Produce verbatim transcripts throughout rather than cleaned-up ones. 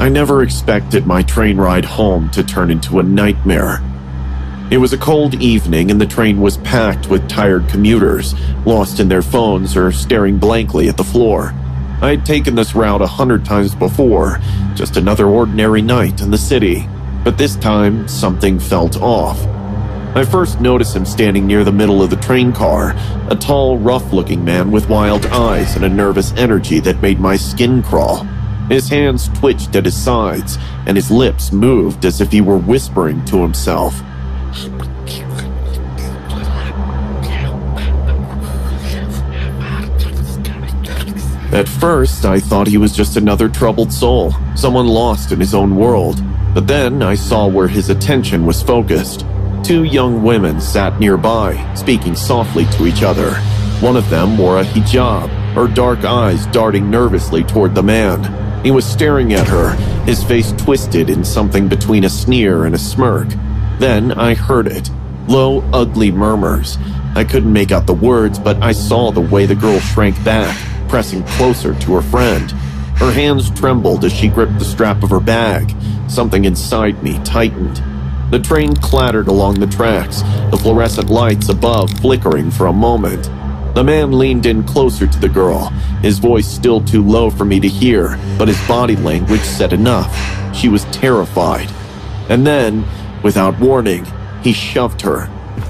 I never expected my train ride home to turn into a nightmare. It was a cold evening and the train was packed with tired commuters, lost in their phones or staring blankly at the floor. I had taken this route a hundred times before, just another ordinary night in the city. But this time, something felt off. I first noticed him standing near the middle of the train car, a tall, rough-looking man with wild eyes and a nervous energy that made my skin crawl. His hands twitched at his sides, and his lips moved as if he were whispering to himself. At first, I thought he was just another troubled soul, someone lost in his own world. But then I saw where his attention was focused. Two young women sat nearby, speaking softly to each other. One of them wore a hijab, her dark eyes darting nervously toward the man. He was staring at her, his face twisted in something between a sneer and a smirk. Then I heard it. Low, ugly murmurs. I couldn't make out the words, but I saw the way the girl shrank back, pressing closer to her friend. Her hands trembled as she gripped the strap of her bag. Something inside me tightened. The train clattered along the tracks, the fluorescent lights above flickering for a moment. The man leaned in closer to the girl, his voice still too low for me to hear, but his body language said enough. She was terrified. And then, without warning, he shoved her.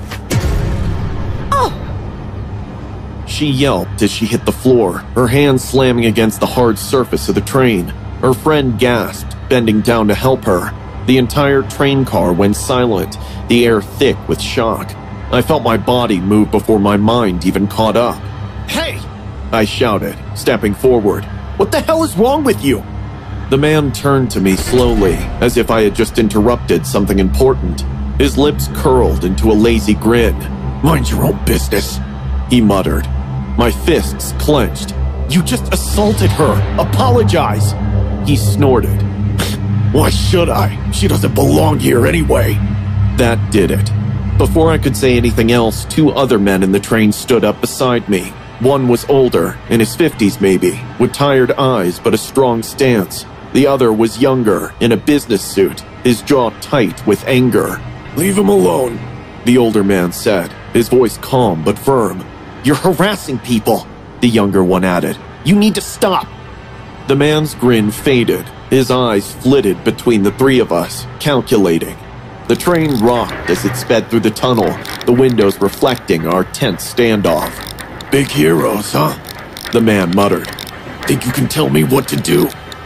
Oh! She yelped as she hit the floor, her hands slamming against the hard surface of the train. Her friend gasped, bending down to help her. The entire train car went silent, the air thick with shock. I felt my body move before my mind even caught up. Hey! I shouted, stepping forward. What the hell is wrong with you? The man turned to me slowly, as if I had just interrupted something important. His lips curled into a lazy grin. Mind your own business, he muttered. My fists clenched. You just assaulted her. Apologize. He snorted. Why should I? She doesn't belong here anyway. That did it. Before I could say anything else, two other men in the train stood up beside me. One was older, in his fifties maybe, with tired eyes but a strong stance. The other was younger, in a business suit, his jaw tight with anger. Leave him alone, the older man said, his voice calm but firm. You're harassing people, the younger one added. You need to stop. The man's grin faded. His eyes flitted between the three of us, calculating. The train rocked as it sped through the tunnel, the windows reflecting our tense standoff. Big heroes, huh? The man muttered. Think you can tell me what to do?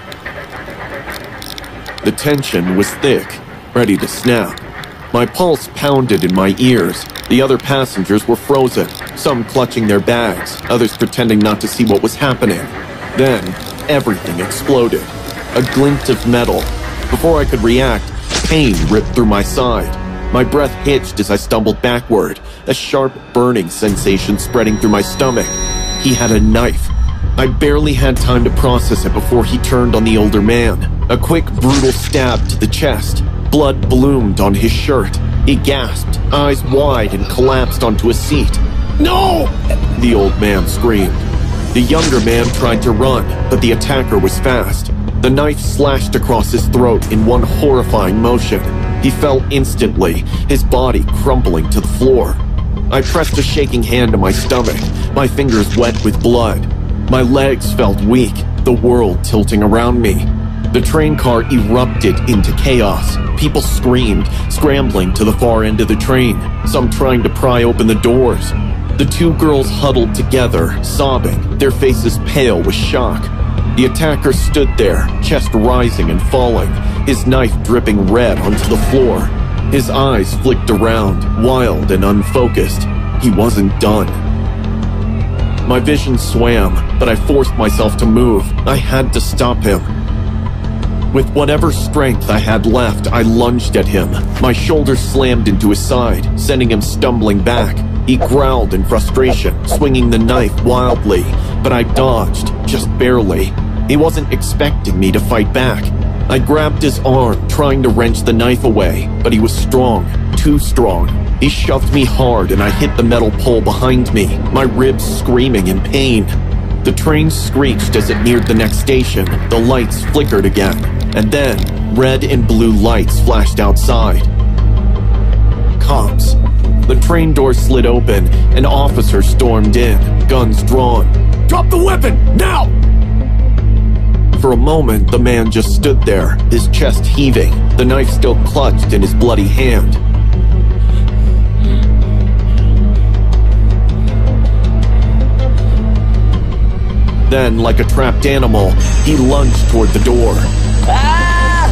The tension was thick, ready to snap. My pulse pounded in my ears. The other passengers were frozen, some clutching their bags, others pretending not to see what was happening. Then, everything exploded. A glint of metal. Before I could react, pain ripped through my side. My breath hitched as I stumbled backward, a sharp burning sensation spreading through my stomach. He had a knife. I barely had time to process it before he turned on the older man. A quick, brutal stab to the chest. Blood bloomed on his shirt. He gasped, eyes wide, and collapsed onto a seat. No! The old man screamed. The younger man tried to run, but the attacker was fast. The knife slashed across his throat in one horrifying motion. He fell instantly, his body crumpling to the floor. I pressed a shaking hand to my stomach, my fingers wet with blood. My legs felt weak, the world tilting around me. The train car erupted into chaos. People screamed, scrambling to the far end of the train, some trying to pry open the doors. The two girls huddled together, sobbing, their faces pale with shock. The attacker stood there, chest rising and falling, his knife dripping red onto the floor. His eyes flicked around, wild and unfocused. He wasn't done. My vision swam, but I forced myself to move. I had to stop him. With whatever strength I had left, I lunged at him. My shoulder slammed into his side, sending him stumbling back. He growled in frustration, swinging the knife wildly, but I dodged, just barely. He wasn't expecting me to fight back. I grabbed his arm, trying to wrench the knife away, but he was strong, too strong. He shoved me hard and I hit the metal pole behind me, my ribs screaming in pain. The train screeched as it neared the next station. The lights flickered again, and then red and blue lights flashed outside. Cops. The train door slid open. An officer stormed in, guns drawn. "Drop the weapon, now!" For a moment, the man just stood there, his chest heaving, the knife still clutched in his bloody hand. Then, like a trapped animal, he lunged toward the door. Ah!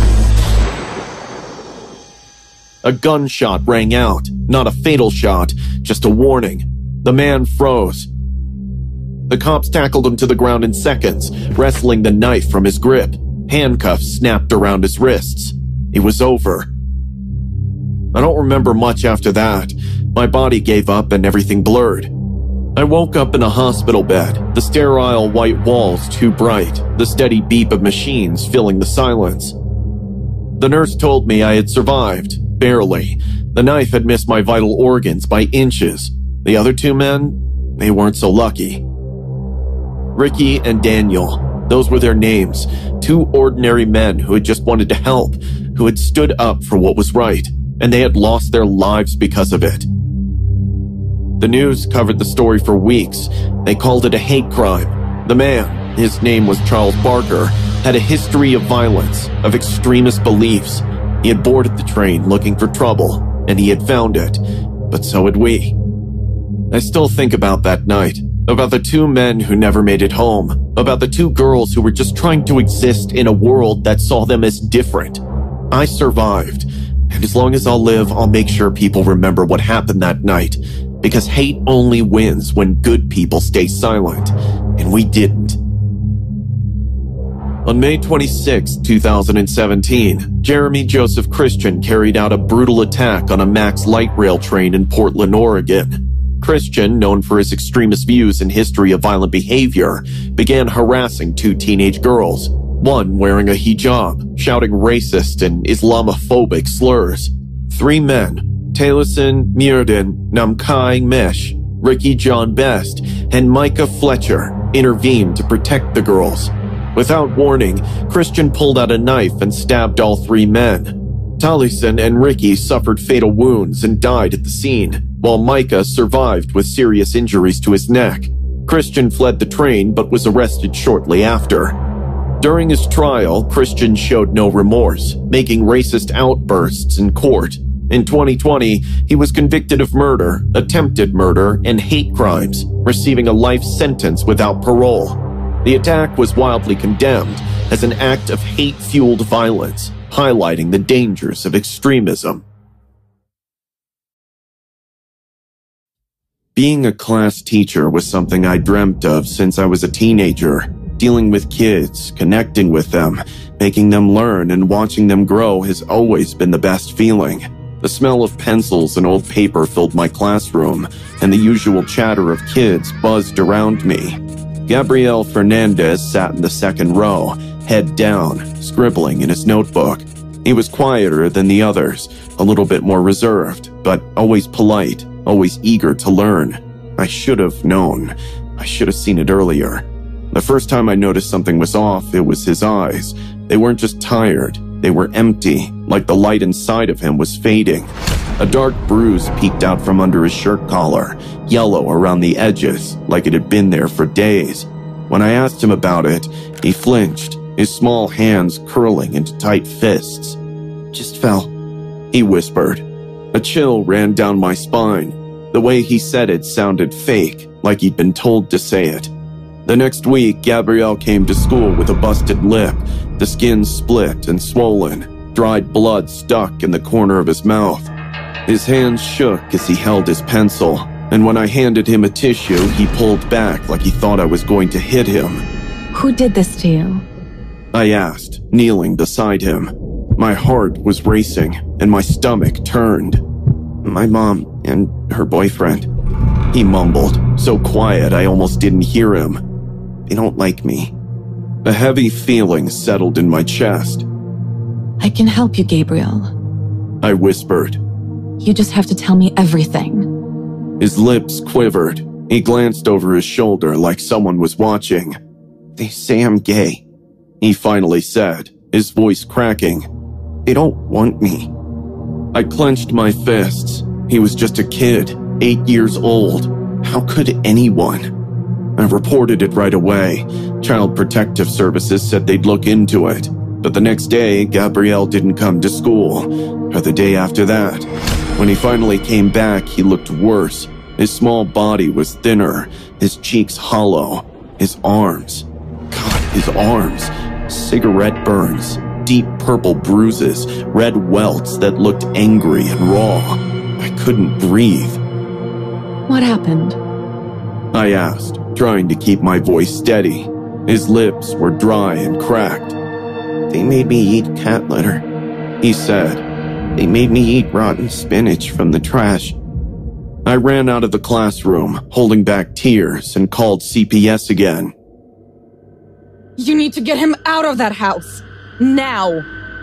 A gunshot rang out, not a fatal shot, just a warning. The man froze. The cops tackled him to the ground in seconds, wrestling the knife from his grip. Handcuffs snapped around his wrists. It was over. I don't remember much after that. My body gave up and everything blurred. I woke up in a hospital bed, the sterile white walls too bright, the steady beep of machines filling the silence. The nurse told me I had survived, barely. The knife had missed my vital organs by inches. The other two men, they weren't so lucky. Ricky and Daniel, those were their names. Two ordinary men who had just wanted to help, who had stood up for what was right, and they had lost their lives because of it. The news covered the story for weeks. They called it a hate crime. The man, his name was Charles Barker, had a history of violence, of extremist beliefs. He had boarded the train looking for trouble, and he had found it. But so had we. I still think about that night, about the two men who never made it home, about the two girls who were just trying to exist in a world that saw them as different. I survived, and as long as I'll live, I'll make sure people remember what happened that night. Because hate only wins when good people stay silent, and we didn't. On May twenty-sixth, two thousand seventeen, Jeremy Joseph Christian carried out a brutal attack on a Max light rail train in Portland, Oregon. Christian, known for his extremist views and history of violent behavior, began harassing two teenage girls, one wearing a hijab, shouting racist and Islamophobic slurs. Three men, Taliesin Muirden, Namkai Mesh, Ricky John Best, and Micah Fletcher, intervened to protect the girls. Without warning, Christian pulled out a knife and stabbed all three men. Taliesin and Ricky suffered fatal wounds and died at the scene, while Micah survived with serious injuries to his neck. Christian fled the train but was arrested shortly after. During his trial, Christian showed no remorse, making racist outbursts in court. In twenty twenty, he was convicted of murder, attempted murder, and hate crimes, receiving a life sentence without parole. The attack was widely condemned as an act of hate-fueled violence, highlighting the dangers of extremism. Being a class teacher was something I dreamt of since I was a teenager. Dealing with kids, connecting with them, making them learn, and watching them grow has always been the best feeling. The smell of pencils and old paper filled my classroom, and the usual chatter of kids buzzed around me. Gabriel Fernandez sat in the second row, head down, scribbling in his notebook. He was quieter than the others, a little bit more reserved, but always polite, always eager to learn. I should have known. I should have seen it earlier. The first time I noticed something was off, it was his eyes. They weren't just tired. They were empty, like the light inside of him was fading. A dark bruise peeked out from under his shirt collar, yellow around the edges, like it had been there for days. When I asked him about it, he flinched, his small hands curling into tight fists. "Just fell," he whispered. A chill ran down my spine. The way he said it sounded fake, like he'd been told to say it. The next week, Gabriel came to school with a busted lip, the skin split and swollen, dried blood stuck in the corner of his mouth. His hands shook as he held his pencil, and when I handed him a tissue, he pulled back like he thought I was going to hit him. "Who did this to you?" I asked, kneeling beside him. My heart was racing, and my stomach turned. "My mom and her boyfriend," he mumbled, so quiet I almost didn't hear him. "They don't like me." A heavy feeling settled in my chest. "I can help you, Gabriel," I whispered. "You just have to tell me everything." His lips quivered. He glanced over his shoulder like someone was watching. "They say I'm gay," he finally said, his voice cracking. "They don't want me." I clenched my fists. He was just a kid, eight years old. How could anyone? I reported it right away. Child Protective Services said they'd look into it. But the next day, Gabriel didn't come to school, or the day after that. When he finally came back, he looked worse. His small body was thinner, his cheeks hollow, his arms. God, his arms. Cigarette burns, deep purple bruises, red welts that looked angry and raw. I couldn't breathe. What happened? I asked, trying to keep my voice steady. His lips were dry and cracked. "They made me eat cat litter," he said. "They made me eat rotten spinach from the trash." I ran out of the classroom, holding back tears, and called C P S again. "You need to get him out of that house. Now!"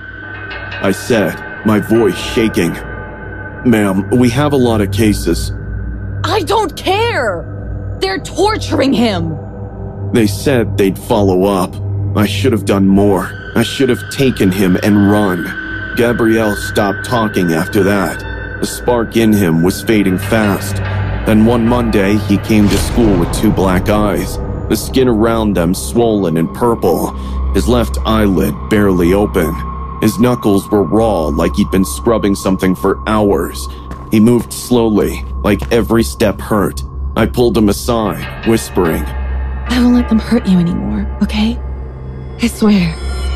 I said, my voice shaking. "Ma'am, we have a lot of cases." I don't care! They're torturing him! They said they'd follow up. I should have done more. I should have taken him and run. Gabriel stopped talking after that. The spark in him was fading fast. Then one Monday, he came to school with two black eyes, the skin around them swollen and purple, his left eyelid barely open. His knuckles were raw like he'd been scrubbing something for hours. He moved slowly, like every step hurt. I pulled him aside, whispering, I won't let them hurt you anymore, okay? I swear.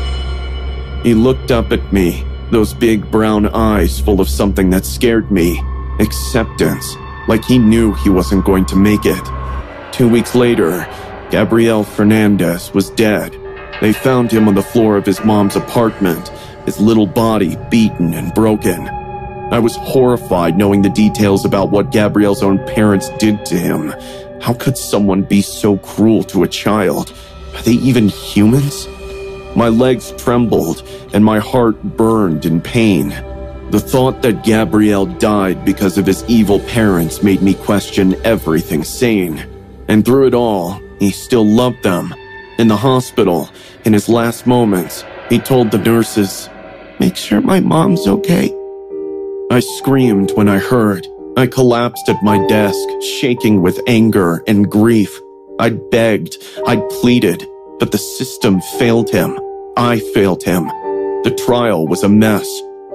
He looked up at me, those big brown eyes full of something that scared me. Acceptance, like he knew he wasn't going to make it. Two weeks later, Gabriel Fernandez was dead. They found him on the floor of his mom's apartment, his little body beaten and broken. I was horrified knowing the details about what Gabriel's own parents did to him. How could someone be so cruel to a child? Are they even humans? My legs trembled and my heart burned in pain. The thought that Gabriel died because of his evil parents made me question everything sane. And through it all, he still loved them. In the hospital, in his last moments, he told the nurses, "Make sure my mom's okay." I screamed when I heard. I collapsed at my desk, shaking with anger and grief. I'd begged, I'd pleaded, but the system failed him. I failed him. The trial was a mess.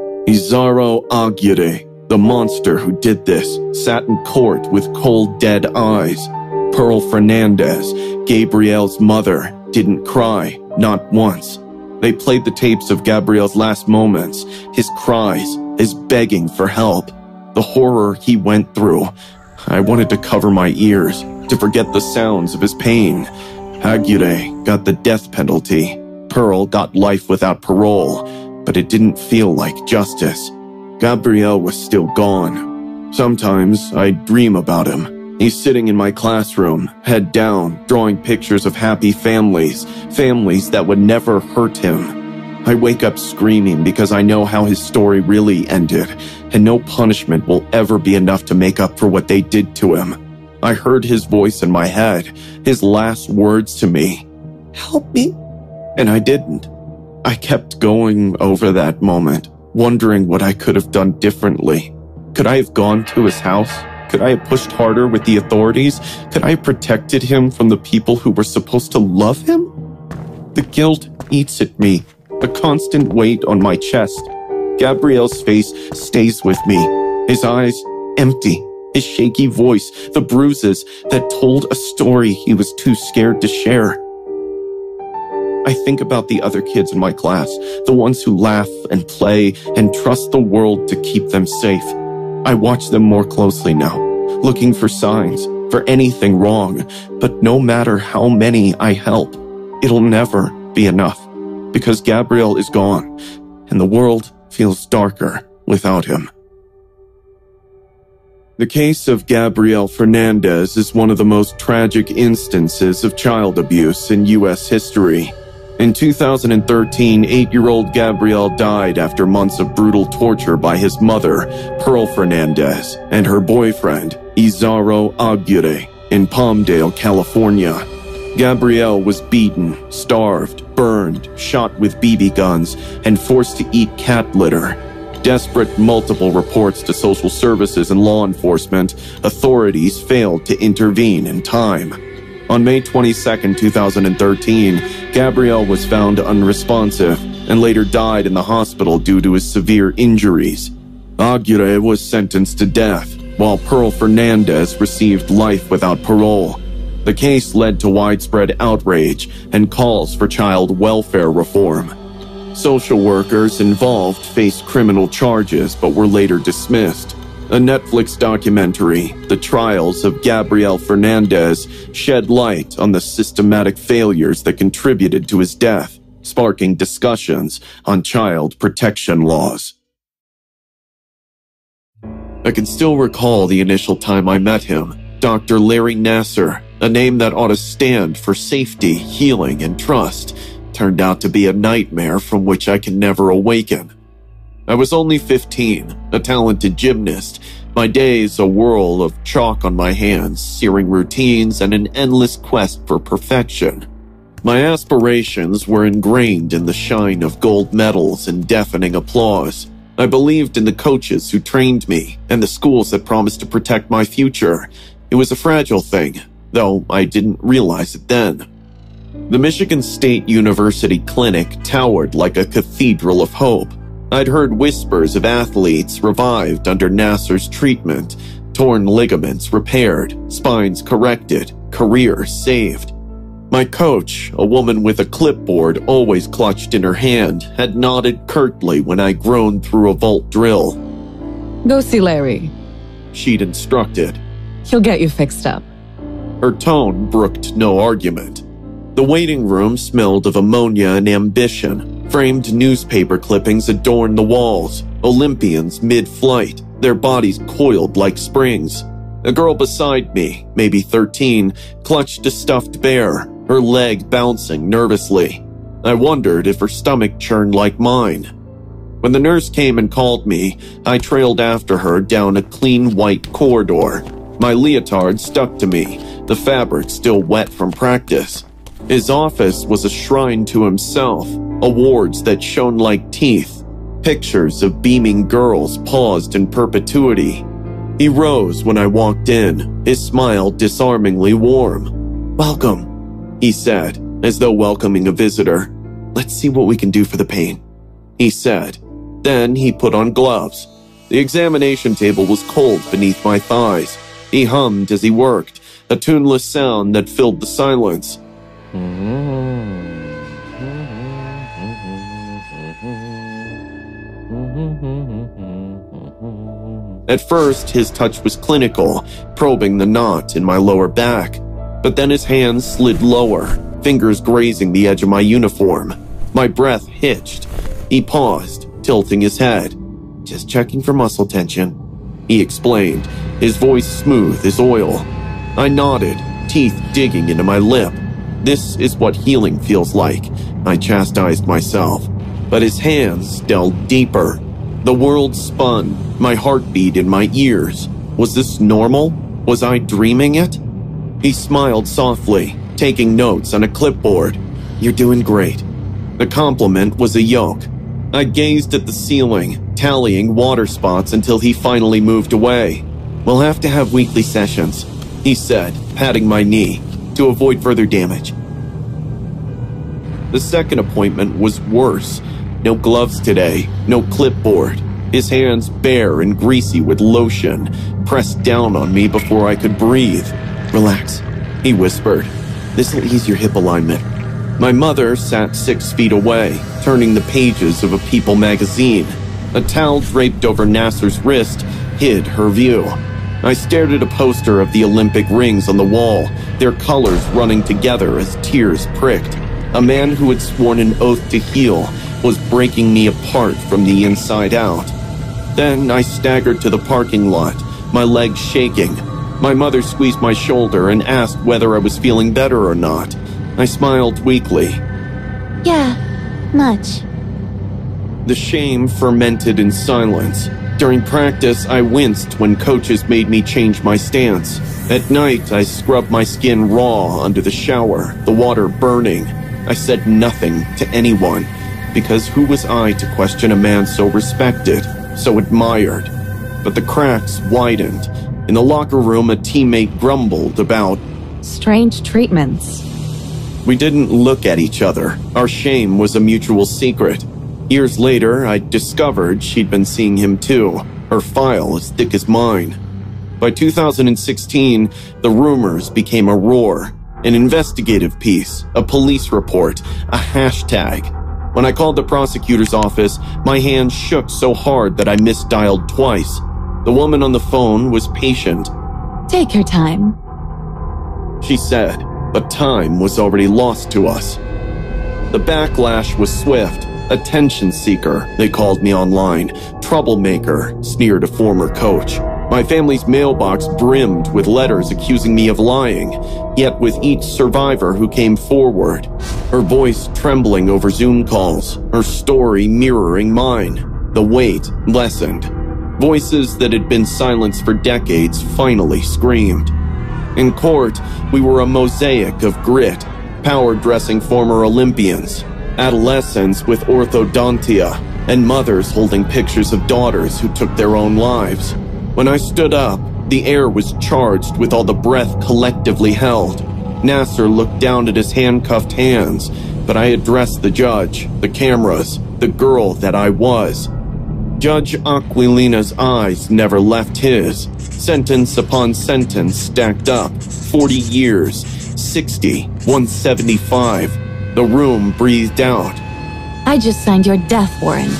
Izaro Aguirre, the monster who did this, sat in court with cold, dead eyes. Pearl Fernandez, Gabriel's mother, didn't cry, not once. They played the tapes of Gabriel's last moments, his cries, his begging for help, the horror he went through. I wanted to cover my ears, to forget the sounds of his pain. Aguirre got the death penalty. Pearl got life without parole, but it didn't feel like justice. Gabriel was still gone. Sometimes I dream about him. He's sitting in my classroom, head down, drawing pictures of happy families, families that would never hurt him. I wake up screaming because I know how his story really ended, and no punishment will ever be enough to make up for what they did to him. I heard his voice in my head, his last words to me, "Help me." And I didn't. I kept going over that moment, wondering what I could have done differently. Could I have gone to his house? Could I have pushed harder with the authorities? Could I have protected him from the people who were supposed to love him? The guilt eats at me, a constant weight on my chest. Gabriel's face stays with me, his eyes empty, his shaky voice, the bruises that told a story he was too scared to share. I think about the other kids in my class, the ones who laugh and play and trust the world to keep them safe. I watch them more closely now, looking for signs, for anything wrong. But no matter how many I help, it'll never be enough, because Gabriel is gone, and the world feels darker without him. The case of Gabriel Fernandez is one of the most tragic instances of child abuse in U S history. In two thousand thirteen, eight-year-old Gabriel died after months of brutal torture by his mother, Pearl Fernandez, and her boyfriend, Izaro Aguirre. in Palmdale, California. Gabrielle was beaten, starved, burned, shot with B B guns, and forced to eat cat litter. Desperate multiple reports to social services and law enforcement, authorities failed to intervene in time. On May twenty-second, two thousand thirteen, Gabrielle was found unresponsive and later died in the hospital due to his severe injuries. Aguirre was sentenced to death, while Pearl Fernandez received life without parole. The case led to widespread outrage and calls for child welfare reform. Social workers involved faced criminal charges but were later dismissed. A Netflix documentary, The Trials of Gabriel Fernandez, shed light on the systematic failures that contributed to his death, sparking discussions on child protection laws. I can still recall the initial time I met him, Doctor Larry Nasser, a name that ought to stand for safety, healing, and trust, turned out to be a nightmare from which I can never awaken. I was only fifteen, a talented gymnast, my days a whirl of chalk on my hands, searing routines, and an endless quest for perfection. My aspirations were ingrained in the shine of gold medals and deafening applause. I believed in the coaches who trained me and the schools that promised to protect my future. It was a fragile thing, though I didn't realize it then. The Michigan State University Clinic towered like a cathedral of hope. I'd heard whispers of athletes revived under Nasser's treatment, torn ligaments repaired, spines corrected, careers saved. My coach, a woman with a clipboard always clutched in her hand, had nodded curtly when I groaned through a vault drill. Go see Larry. She'd instructed. He'll get you fixed up. Her tone brooked no argument. The waiting room smelled of ammonia and ambition. Framed newspaper clippings adorned the walls. Olympians mid-flight, their bodies coiled like springs. A girl beside me, maybe thirteen, clutched a stuffed bear, her leg bouncing nervously. I wondered if her stomach churned like mine. When the nurse came and called me, I trailed after her down a clean white corridor. My leotard stuck to me, the fabric still wet from practice. His office was a shrine to himself, awards that shone like teeth. Pictures of beaming girls paused in perpetuity. He rose when I walked in, his smile disarmingly warm. "Welcome," he said, as though welcoming a visitor. "Let's see what we can do for the pain," he said. Then he put on gloves. The examination table was cold beneath my thighs. He hummed as he worked, a tuneless sound that filled the silence. At first, his touch was clinical, probing the knot in my lower back. But then his hands slid lower, fingers grazing the edge of my uniform. My breath hitched. He paused, tilting his head. "Just checking for muscle tension," he explained, his voice smooth as oil. I nodded, teeth digging into my lip. This is what healing feels like, I chastised myself. But his hands delved deeper. The world spun, my heartbeat in my ears. Was this normal? Was I dreaming it? He smiled softly, taking notes on a clipboard. "You're doing great." The compliment was a yoke. I gazed at the ceiling, tallying water spots until he finally moved away. "We'll have to have weekly sessions," he said, patting my knee, "to avoid further damage." The second appointment was worse. No gloves today, no clipboard. His hands bare and greasy with lotion, pressed down on me before I could breathe. "Relax," he whispered. "This'll ease your hip alignment." My mother sat six feet away, turning the pages of a People magazine. A towel draped over Nasser's wrist hid her view. I stared at a poster of the Olympic rings on the wall, their colors running together as tears pricked. A man who had sworn an oath to heal was breaking me apart from the inside out. Then I staggered to the parking lot, my legs shaking. My mother squeezed my shoulder and asked whether I was feeling better or not. I smiled weakly. "Yeah, much." The shame fermented in silence. During practice, I winced when coaches made me change my stance. At night, I scrubbed my skin raw under the shower, the water burning. I said nothing to anyone, because who was I to question a man so respected, so admired? But the cracks widened. In the locker room, a teammate grumbled about strange treatments. We didn't look at each other. Our shame was a mutual secret. Years later, I discovered she'd been seeing him too, her file as thick as mine. By two thousand sixteen, the rumors became a roar. An investigative piece, a police report, a hashtag. When I called the prosecutor's office, my hand shook so hard that I misdialed twice. The woman on the phone was patient. Take your time, she said, but time was already lost to us. The backlash was swift. Attention seeker, they called me online. Troublemaker, sneered a former coach. My family's mailbox brimmed with letters accusing me of lying, yet with each survivor who came forward, her voice trembling over Zoom calls, her story mirroring mine, the weight lessened. Voices that had been silenced for decades finally screamed. In court, we were a mosaic of grit, power-dressing former Olympians, adolescents with orthodontia, and mothers holding pictures of daughters who took their own lives. When I stood up, the air was charged with all the breath collectively held. Nasser looked down at his handcuffed hands, but I addressed the judge, the cameras, the girl that I was. Judge Aquilina's eyes never left his. Sentence upon sentence stacked up. Forty years, sixty, one seventy-five. The room breathed out. I just signed your death warrant,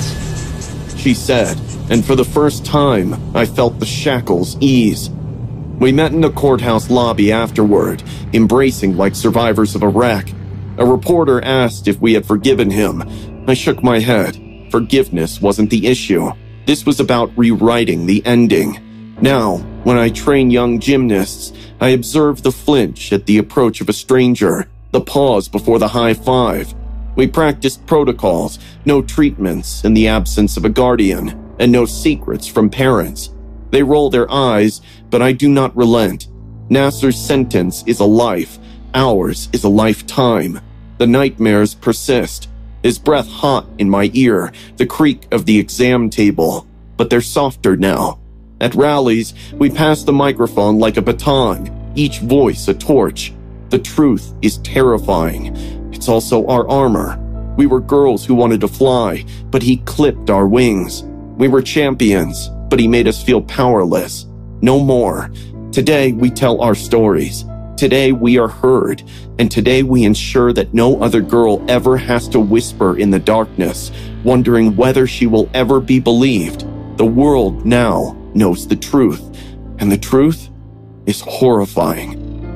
she said, and for the first time, I felt the shackles ease. We met in the courthouse lobby afterward, embracing like survivors of a wreck. A reporter asked if we had forgiven him. I shook my head. Forgiveness wasn't the issue. This was about rewriting the ending. Now, when I train young gymnasts, I observe the flinch at the approach of a stranger, the pause before the high five. We practiced protocols, no treatments in the absence of a guardian, and no secrets from parents. They roll their eyes, but I do not relent. Nasser's sentence is a life. Ours is a lifetime. The nightmares persist. His breath hot in my ear, the creak of the exam table. But they're softer now. At rallies, we pass the microphone like a baton, each voice a torch. The truth is terrifying. It's also our armor. We were girls who wanted to fly, but he clipped our wings. We were champions, but he made us feel powerless. No more. Today, we tell our stories. Today, we are heard. And today, we ensure that no other girl ever has to whisper in the darkness, wondering whether she will ever be believed. The world now knows the truth. And the truth is horrifying.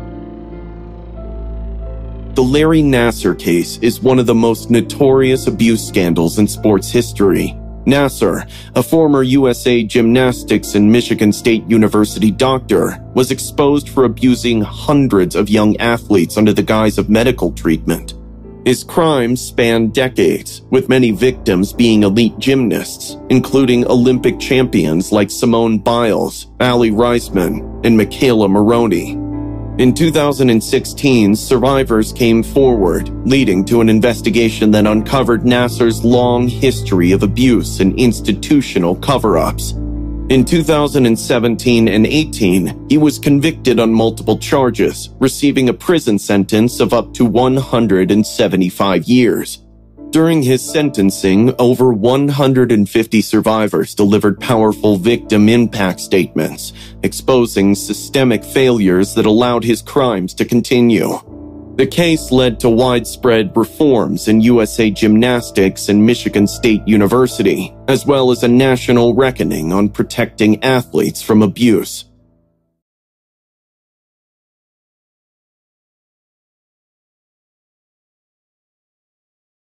The Larry Nassar case is one of the most notorious abuse scandals in sports history. Nassar, a former U S A Gymnastics and Michigan State University doctor, was exposed for abusing hundreds of young athletes under the guise of medical treatment. His crimes spanned decades, with many victims being elite gymnasts, including Olympic champions like Simone Biles, Aly Raisman, and Michaela Maroney. In two thousand sixteen, survivors came forward, leading to an investigation that uncovered Nassar's long history of abuse and institutional cover-ups. In two thousand seventeen and eighteen, he was convicted on multiple charges, receiving a prison sentence of up to one hundred seventy-five years. During his sentencing, over one hundred fifty survivors delivered powerful victim impact statements, exposing systemic failures that allowed his crimes to continue. The case led to widespread reforms in U S A Gymnastics and Michigan State University, as well as a national reckoning on protecting athletes from abuse.